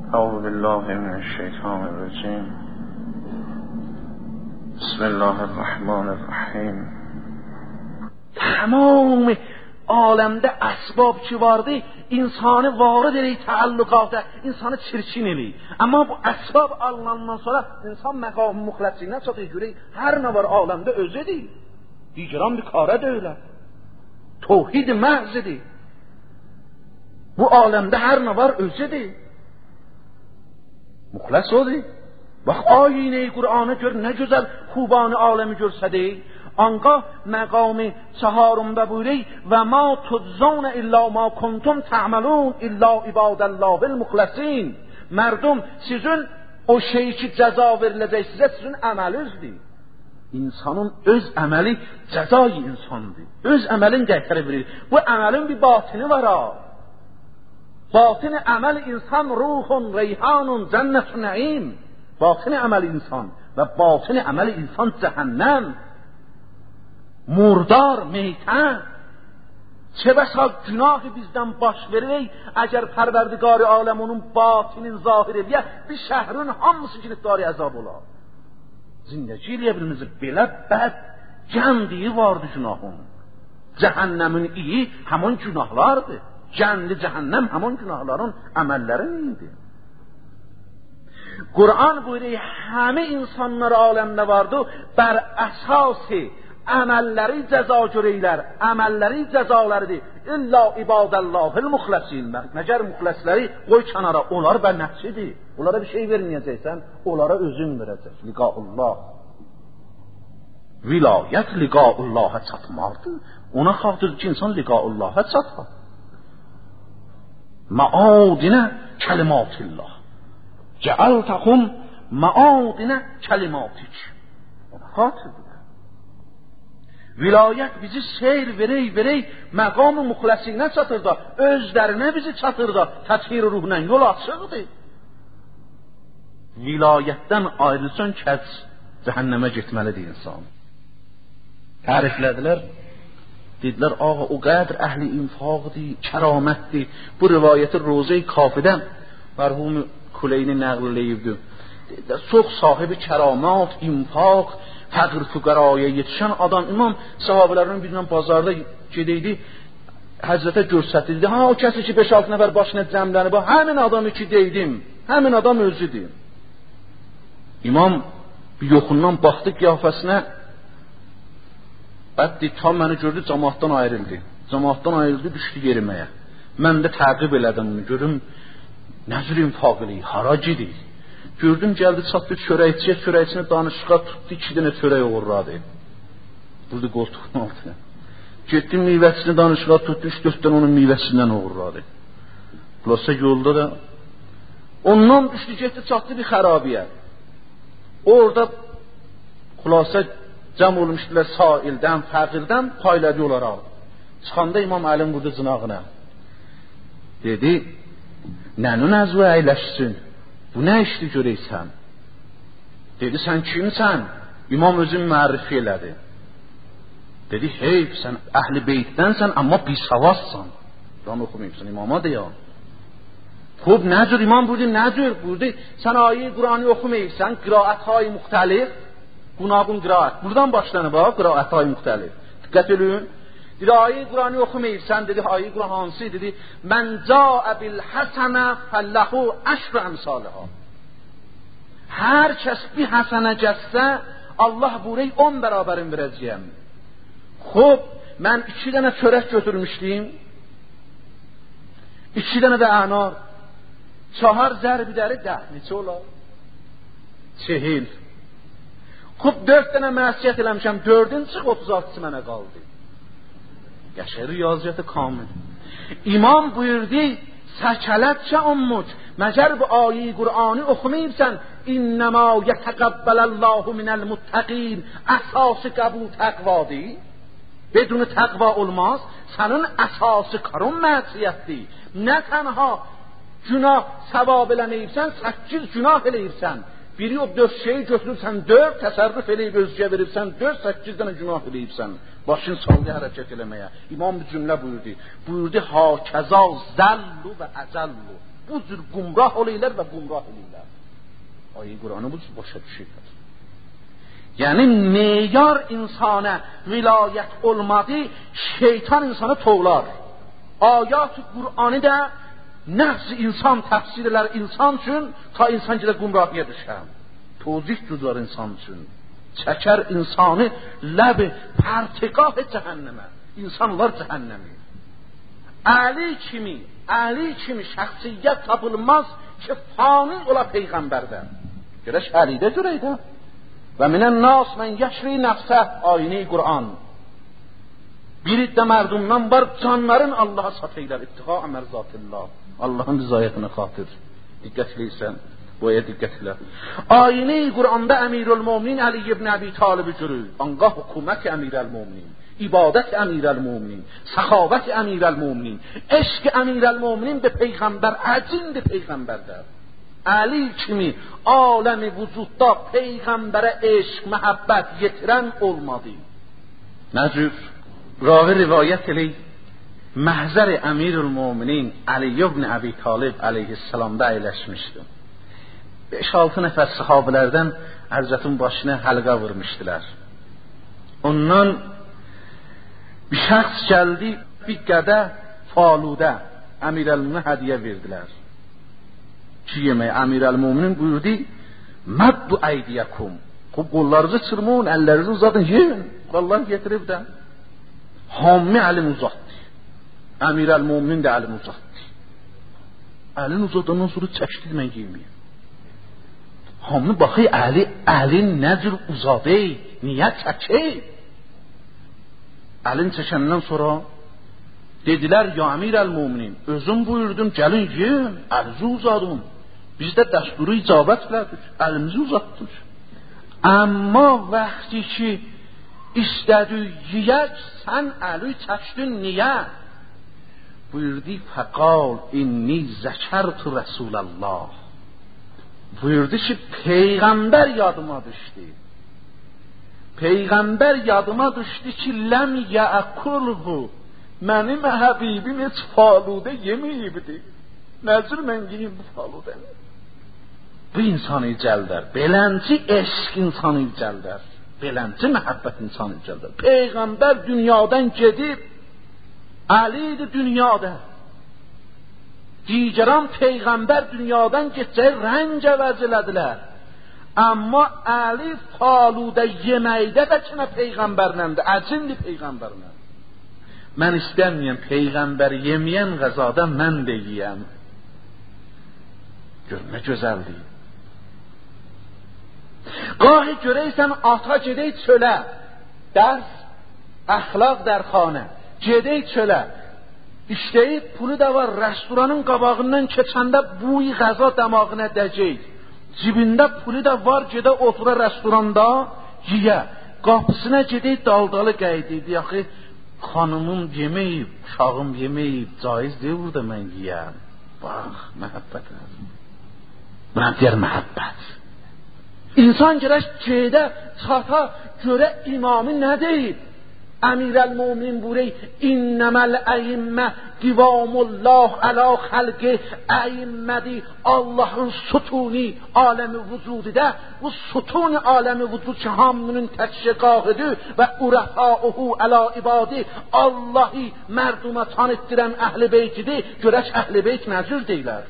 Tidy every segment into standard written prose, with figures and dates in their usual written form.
اعوذ بالله من الشیطان الرجیم. بسم الله الرحمن الرحیم. تمام aləmdə əsbab ki vardı, insanı varid eləyir təalluqata, insanı çirkin eləyir. Amma bu əsbab alınandan sonra insan məqam-ı müxləsinə çatır, görək, hər nə var aləmdə özüdür. Digran bir kara deyilər. Tevhid məhzidir. Bu aləmdə hər nə var özüdür. Müxləs odur. Bax, ayine-i Qur'anı gör, nə gözəl xubanı aləmi görsədir. Anqah məqami çaharımda buyuruq və ma tuczun illa ma kuntum ta'malun illa ibadallahil muxləsin. Mərdum, sizin o şeyi ki cəza veriləcək sizə, sizin əməlinizdir. İnsanın öz əməli cəzai insandır. Öz əməlin qəhrə verir. Bu əməlin bir batini var ha. Batini əməl insan ruhun, reyhanun, cənnət-ü nəim. Batini əməl insan və batini əməl insan cəhənnəm. Murdar, meytən. Çə bəsa günahı bizdən baş verək, əgər pərverdigar-ı aləm onun batinin zahir eləyə, bir şəhrin hamısı giriftar əzab olar. Zindəci eləyə bilmizdir. Belə bəd cəndiyi vardı günahın. Cəhənnəmin iyi həmin günahlardır. Cəndi cəhənnəm həmin günahların əməllərin iyidir. Qur'an buyuruyor, həmi insanlar aləmdə vardı, bər əsası əməlləri cəza görəklər, əməlləri cəzalarıdır. İlla ibadallahil muxləsin. Məgər muxləsləri qoy kənara, onlar bənəfsidir. Onlara bir şey verməyəcəksən, onlara özün verəcək. Liqaullah. Vilayət liqaullah'a çatmalıdır. Ona xatir ki, insan liqaullah'a çatmaz. Maadinə kəlimatillah. Cəaltəhum maadinə kəlimatik. Ona xatirdir. Vilayət bizi seyr verək, məqam-ı müxləsinə çatır da, özlərinə bizi çatır da, təthir ruhla yol açıqdır. Vilayətdən ayrılsan kəs cəhənnəmə getməlidir insan. Təriflədilər, dedilər, ağa o qədr əhli infaqdır, kəramətdir. Bu rivayəti Roze-i Kafidən mərhum Kuleyni nəql eləyibdir. Dedilər, çox sahibi kəramat, infaq, fəqir füqəraya yetişən adam. İmam sahabelərinin birindən bazarda gedəydi, həzrətə görsətildi. Ha, o kəsi ki 5-6 nəfər başına cəmlənib, həmin adamı ki deydim, həmin adam özüdür. İmam bir yoxundan baxdı qiyafəsinə, bəddi tam məni gördü, cəmaatdan ayrıldı. Cəmaatdan ayrıldı, düşdü yeriməyə. Mən də təqib elədim onu, görüm, nəzir infaq eləyir, hara gedir. Gördüm, gəldi, çatdı çörəkçiyə, çörəkçini danışıqa tutdu, 2 dənə çörək uğurladı. Burada qoltuğun altına. Getdi, meyvəçisini danışıqa tutdu, 3-4 dənə onun meyvəsindən uğurladı. Xülasə yolda da ondan düşdü, getdi, çatdı bir xərabiyə. Orada xülasə cəm olmuşdular saildən, fəqirdən, payladı olaraq. Çıxanda İmam Əlin vurdu cınağına. Dedi, nənun əzvə əyləşsin. Bu nə işdir görəksən? Dedi, sən kimsən? İmam özün müərrifi elədi. Dedi, heyf, sən əhl-i beytdənsən, amma bisavazsan. Quran oxumayıbsan, imama deyəm. Xub, nədir? İmam buyurdu, nədir? Buyurdu, sən ayə-i Quranı oxumayıbsan, qiraət-hay müxtəlif. Qunaqun qiraət. Buradan başlanır, bax, qiraət-hay müxtəlif. Diqqət edin. Dedi, ayə-i Quranı oxumayıbsan, dedi, ayə-i Quran hansı? Dedi, mən cəə bil-həsənə fəlləhu əşrə əmsalihə. Hər kəs bir həsənə gəlsə, Allah buyuruyor 10 bərabərin verəcəyəm. Xub, mən 2 dənə çörək götürmüşdüm, 2 dənə də ənar, 4 zərbidəri 10, neçə olar? 40. Xub, 4 dənə məsiyət eləmişəm, 4-ün çıx, 36-sı mənə qaldı. Yaşayır riyaziyyatı kamil. İmam buyurdu, səkələtcə ummuk, məgər bu ayə-i Qur'anı oxumayıbsan, innəmə yətəqəbbələllahu minəl muttəqin, əsası qəbul təqvadır. Bedunu təqva olmaz, sənin əsası karun məsiyyətdir. Nə tənha günah səvab eləməyibsən, 8 günah eləyibsən. Biri o 4 şeyi götürürsən, 4 təsərrüf eləyib özgə verirsən, 4-8 dənə günah eləyibsən. Başın saldı hərəkət eləməyə. İmam bir cümlə buyurdu. Buyurdu, hakəza zəllu və əzəllu. bu cür gumrah olaylar və gumrah eləyirlər. Ayə Qur'anı bu cür başa düşürlər. Yəni meyar insana vilayət olmadı, şeytan insanı tovlar. Ayat-ı Qur'anı da nəfs insan təfsirlər insan üçün ta insan gidə gumrahiyə düşər. Tozih cüzlər insan üçün. Çəkər insanı ləb pərtiqah cəhənnəmə. İnsanlar cəhənnəmi. Əli kimi şəxsiyyət tapılmaz ki, fani ola Peyğəmbərdən. Görək Əlidə görəkdə. Və minən nas mən yəşri nəfsə ayini Qur'an. Bir iddə mərdumdan var, canların Allaha satıylar. İbtiqa əmərzatillah. Allahın rızayətinə xatir. Diqqətliysən. Bu aya diqqətlə. Ayini Qur'anda Əmirül-Müminin Əli ibn Əbi Talibi görür. Anqah hükümət Əmirəl-Müminin, ibadət Əmirəl-Müminin, səxavət Əmirəl-Müminin, eşq Əmirəl-Müminin be Peyğəmbər, əcindir Peyğəmbərdə. Əli kimi aləmi vücudda Peyğəmbərə eşq, məhəbbət yetirən olmadı. Nəcür? Ravi rivayət eləyir. Məhzər Əmirül-Müminin Əli ibn Əbi Talib əleyhissalamda əyləşmişdi. 5-6 nəfər sahabələrdən Həzrətin başına həlqə vurmuşdular. Ondan bir şəxs gəldi, bir qədə faludə Əmirəl-Müminin hədiyyə verdilər. Ki yemək Əmirəl-Müminin buyurdu, Məddu əydiyəkum. Qollarınızı çırmın, əllərinizi uzadın, yiyin. Qollar getirib də. Hammi əlini uzatdı. Əmirəl-Müminin də əlini uzatdı. Əlini uzadandan sonra çəkdi, mən yeməyim. Hamı baxı əlin nədir uzadı, niyə çəkir? Əlin çəkəndən sonra dedilər, ya Əmirəl-Müminin, özüm buyurdum, gəlin yiyin, əlinizi uzadım. Biz də dəsturu icabət elədik, əlimizi uzatdık. Amma vaxtı ki istədik yiyək, sən əli çəkdin, niyə? Buyurdu, fəqal inni zəkərtu Rəsulallah. Buyurdu ki, Peyğəmbər yadıma düşdü. Peyğəmbər yadıma düşdü ki, ləm yəəkulhu. Mənim həbibim heç faludə yeməyibdi. Nəzir mən yiyim bu faludəni. Bu insanı icəldər. Belənci eşq insanı icəldər. Belənci məhəbbət insanı icəldər. Peyğəmbər dünyadan gedib, Əli'di dünyada. Digəran Peyğəmbər dünyadan geçəcək rəng əvəz elədilər. Amma Əli faludə yeməkdə də kimə Peyğəmbərləndir, əcindir Peyğəmbərlə. Mən istəməyəm Peyğəmbər yeməyən qəzada mən də yiyəm. Gör, nə gözəldir. Qahi görəysən ata gedək çölə, dərs, əxlaq dərxanə, gedək çölə. İşləyib pulu da var, restoranın qabağından keçəndə buy qəza damağına dəcək. Cibində pulu da var, gedə otura restoranda yiyə. Qapısına gedək daldalı qəydi. Yaxı, xanımım yeməyib, uşağım yeməyib, caiz deyil burada mən yiyəm. Bax, məhəbbət. Buna deyər məhəbbət. İnsan gərək gedə, çata, görə imamı nə deyib? Əmirəl-Müminin buyurur, İnnəməl əyimmə divamullah əla xəlqi. Əyimmədi Allahın sütuni aləmi vücudidə. Bu sütuni aləmi vücud ki hamının təkşiqahıdır və urəhauhu əla ibadi. Allahı mərduma tanıtdirən əhl-i beytidir. Görək əhl-i beyt nəcür deyilər.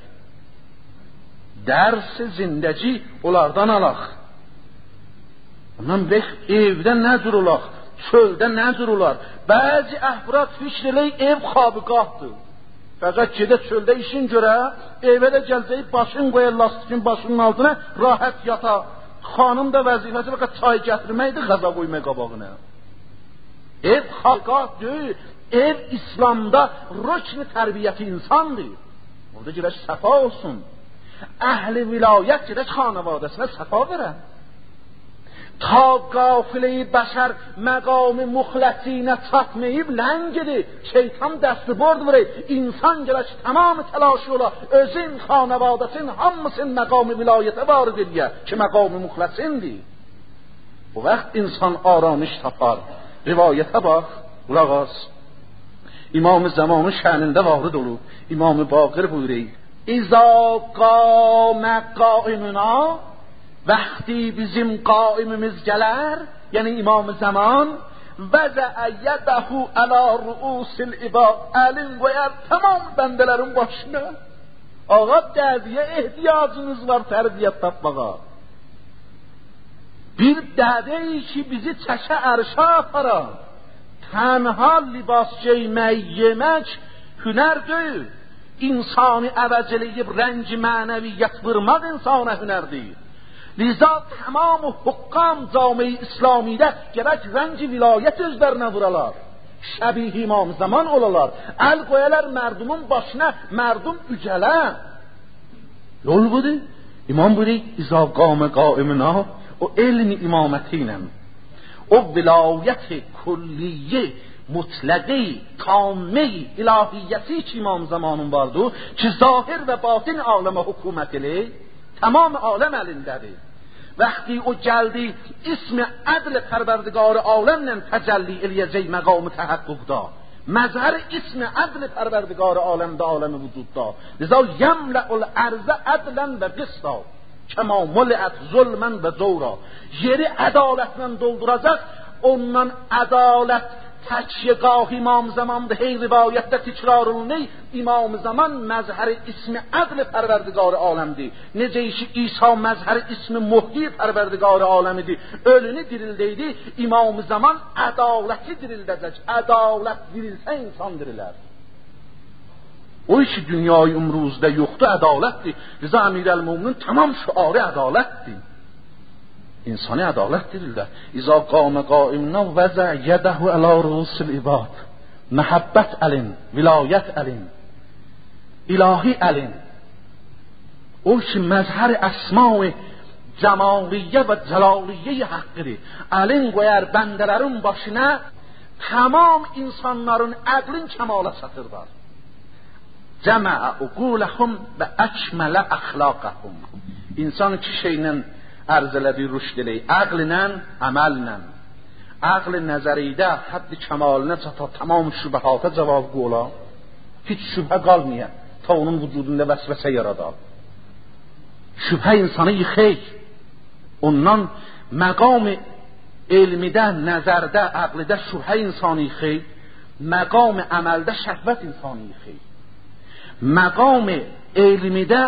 Dərs-i zindəci onlardan alaq. Ondan bex evdə nəcür olaq? Çöldə nəcür olar? Bəzi əhvrat fikr eləyik, ev xabıqahdır. Fəqət gedə çöldə işin görə, evə də gələcək, başın qoyar lastikin başının altına, rahat yata. Xanım da vəzifəsi fəqət çay gətirməkdir, qəza qoymaq qabağına. Ev xabıqah deyil, ev İslamda rükn tərbiyyəti insandır. Orada gələk səfa olsun. Əhl-i vilayət gələk xanavadəsinə səfa verər. Ta qafilə-i bəşər məqam-ı muxləsinə çatmayıb ləngidir. Şeytan dəsti bord verir. İnsan gələk tamam təlaşı ola. Özün, xanavadəsin, hamısın məqam-ı vilayətə varid ediyə ki, məqam-ı muxləsindir. Bu vaxt insan aramış tapar. Rivayətə bax, qulaq as. İmam-ı zamanın şənində varid olub. İmam-ı Baqir buyuruyor. اذا قام قائمنا، وقتی bizim قائمimiz gələr، yəni imam zaman، وضع يده على رؤوس العباد، əlin qoyar tamam bəndələrin başına. Ağa dədiyə ehtiyacınız var tərbiyyət tapmağa. Bir dədə ki bizi çəkə ərşə aparar. Tənha libas geymək, yemək hünər deyil. İnsanı əvəz eləyib rəngi mənəviyyət vurmaq insana hünərdir. Liza tamam hukkam cami-i İslami'de gerek rengi vilayet özlerine vuralar. Şəbih imam zaman olalar. El koyalar merdumun başına, merdum ücələ. Yol budur. İmam buyuruyor, İza qame qaimina, o elmi imamətinə, o vilayet kulliye, mutlaqi, tamme, ilahiyyəti ki imam zamanın vardı, ki zahir ve batin aləmə hükümət elə, tamam aləm əlindədir. وقتی او gəldi ismi ədl pərverdigar aləmlə təcəlli eləyəcək məqamı təhəqqüqda. Məzhər ismi ədl pərverdigar aləmdə aləmi vücudda. Liza yemlə'ul ərzə ədlən və qista. Kəma mul'ət zulmən və zora. Yeri ədalətlə dolduracaq, ondan ədalət təkyegah imam zamandır. Hey rivayətdə təkrar olunur. İmam zaman məzhər ismi ədl pərverdigar aləmdir. Necə ki İsa məzhər ismi muhyi pərverdigar aləmidir. Ölünü dirildəydi. İmam zaman ədaləti dirildəcək. Ədalət dirilsə insan dirilər. O işi dünyayı umruzda yoxdur, ədalətdir. Rıza Əmirəl-Möminin tamam şüarı ədalətdir. İnsani ədalət dirillər. İza qamə qaimna vəzə yədəhu əla rusul ibad. Məhəbbət əlin, vilayət əlin, ilahi əlin. O ki məzhər əsma-i cəmaliyyə və cəlaliyyə haqqıdır. Əlin qoyar bəndələrin başına, tamam insanların əqlin kəmala çatırlar. Cəməə uquləhum və əkmələ əxlaqəhum. İnsan iki şeylə ərz elədiyi rüşd eləyir. Əqllə, əməllə. Əql nəzəriydə həddi kəmalinə çatar, tamam şübhata cavab qola. Hiç şübhə qalmaya, ta onun vücudunda vəsvəsə yaradar. Şübhə insanı yıxır. Ondan məqam-ı elmidə, nəzərdə, əqlidə şübhə insanı yıxır. Məqam-ı əməldə şəhvət insanı yıxır. Məqam-ı elmidə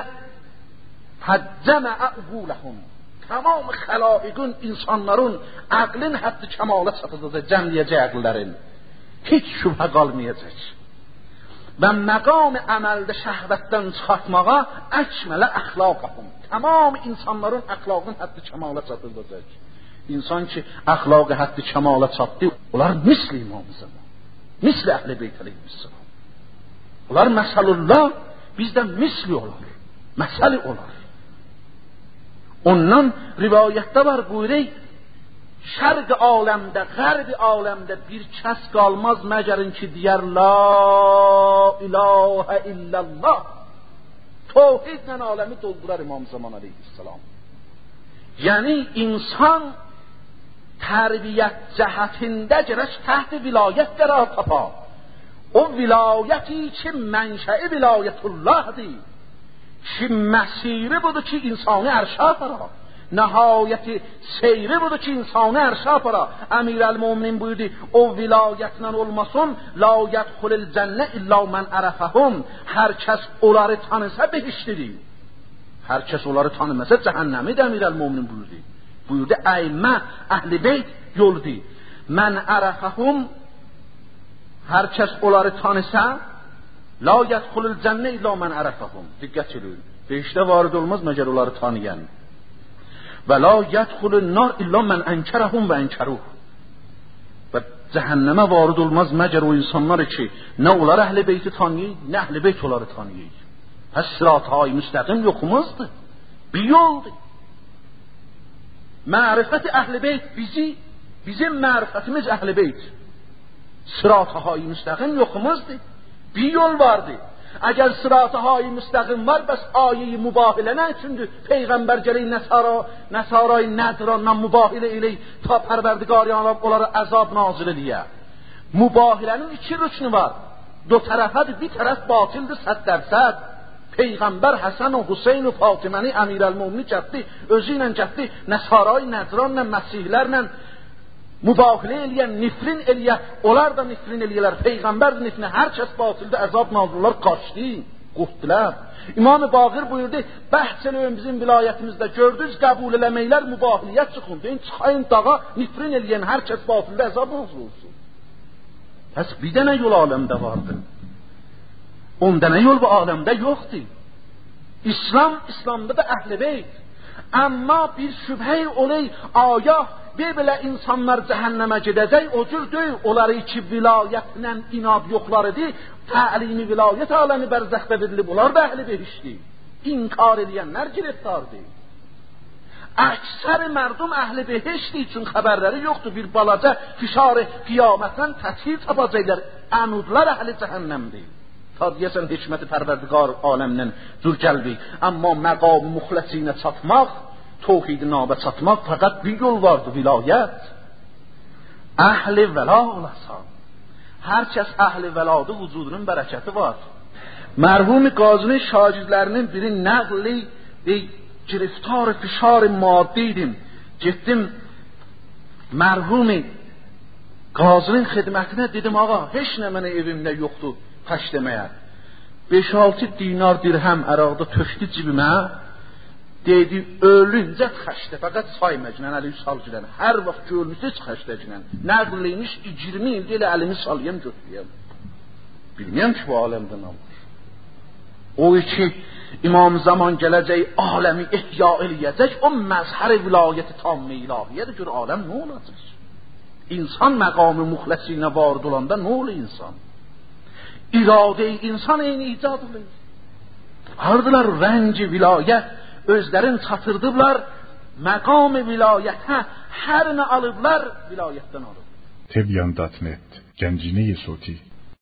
həccəməə uquləhum. Tamam xəlaiqin, insanların əqlin həddi kəmala çatacaq, cəmləyəcək əqllərin. Hiç şübhə qalmayacaq. Və məqam əməldə şəhvətdən çıxartmağa əkmələ əxlaqəhum. Tamam insanların əxlaqın həddi kəmala çatacaq. İnsan ki, əxlaqı həddi kəmala çatdı, onlar misli İmam-ı Zaman, misli Əhl-i Beyt əleyhissalam. Onlar məsəlullah, bizdən misli olar, məsəli olar. Ondan rivayətdə var, buyurur, şərq aləmdə, qərb aləmdə bir kəs qalmaz məgərin ki deyər la ilahə illallah. Tevhidlə aləmi doldurar İmam Zaman əleyhissalam. Yəni insan tərbiyyət cəhətində gərək təht vilayət qərar tapar. O vilayəti ki mənşəi vilayətullahdır. Ki məsiri budur ki insanı ərşə aparar. Nəhayəti seyri budur ki insanı ərşə aparar. Əmirəl-Möminin buyurdu, o vilayətlə olmasın, la yədxulul cənnə illa mən ərəfəhum. Hər kəs onları tanısa behiştidir. Hər kəs onları tanımasa cəhənnəmi də Əmirəl-Möminin buyurdu. Buyurdu, əymə, əhl-i beyt yoldur. Mən ərəfəhum, hər kəs onları tanısa, la yədxulul cənnə illa mən ərəfəhum. Diqqət edin. Behiştə varid olmaz məgər onları tanıyan. Və la yədxulun nar illa mən ənkərəhum və ənkəruh. Və cəhənnəmə varid olmaz məgər o insanlar ki, nə onlar əhl-i beyti tanıyır, nə əhl-i beyt onları tanıyır. Həs sırat-ı müstəqim yoxumuzdur. Bir yoldur. Mərifət əhl-i beyt bizim mərifətimiz əhl-i beyt. Sırat-ı müstəqim yoxumuzdur. Bir yol vardı. Əgər sırat-ı müstəqim var, bəs ayə-i mübahilə nə üçündür? Peyğəmbər gələk nəsarayı nədrandan mübahilə elək, ta pərverdigar onlara əzab nazil eləyə. Mübahilənin iki rüknü var. Do tərəfədir, bir tərəf batildir 100%. Peyğəmbər Həsən və Hüseyn və Fatiməni Əmirəl-Möminin getdi, özü ilə getdi, Nəsarayı, Nəcranla, Məsihlərlə mübahilə eləyən, nifrin eləyən, onlar da nifrin eləyələr, Peyğəmbər də nifrinə, hər kəs batildə əzab nazırlar, qaçdı, qorxdular. İmam-ı Baqir buyurdu, bəhs eləyin bizim vilayətimizdə gördünüz, qəbul eləməklər mübahiliyyət çıxın, deyin, çıxayın dağa, nifrin eləyən, hər kəs batildə əzab nazır olsun. Bəs bir dənə yol aləmdə vardı. 10 dənə yol bu aləmdə yoxdur. İslamda da əhl-i beyt. Amma bir şübhə olay, aya belə insanlar cəhənnəmə gedəcək, o cür deyil. Onları ki, vilayətlə inad yoxlar idi, təlimi vilayət aləmi bərzəxdə verilib, onlar da əhl-i beytdir. İnkar edənlər giriftardır. Əksər mərdum əhl-i beytdir, üçün xəbərləri yoxdur. Bir balaca fişarı qiyamətdən təthir tapacaqlar. Ənudlar əhl-i cəhənnəmdir. Ta deyəsən hikməti pərverdigar aləmdən cür gəlbi. Amma məqam müxləsinə çatmaq, tevhid nabə çatmaq fəqət bir yol vardı, vilayət. Əhl-i vəla olasan. Hər kəs əhl-i vəladı vücudunun bərəkəti var. Mərhum qazinin şagirdlərinin biri nəqli giriftar fişar maddi idim. Getdim mərhum qazinin xidmətinə, dedim ağa, heç nə mənə evimdə yoxdur təşləməyə. 5-6 dinar dirhəm əraqda tökdü cibimə. Dedi, ölüncə xəşdə, fəqət sayməcnən, əli salcilən. Hər vaxt görmüsünüz xəşdəcnən. Nəqliymiş 20 ildə elə əlimi salyəm, götürəyəm. Bilməyəm ki, bu aləmdə nə var. O ki, İmam zaman gələcək, aləmi ihya eləyəcək, o məzhər vilayəti tam-ı ilahiyyədir, gör aləm nə olacaq? İnsan məqamı müxləsinə varid olanda nə olur insan? İradə-i insan eyni icad olur. Ardılar rəngi vilayət, özlərin çatırdıblar, məqam-ı vilayətə hər nə alıblar, vilayətdən alıb. Tebyan.net Gəncini Yesuti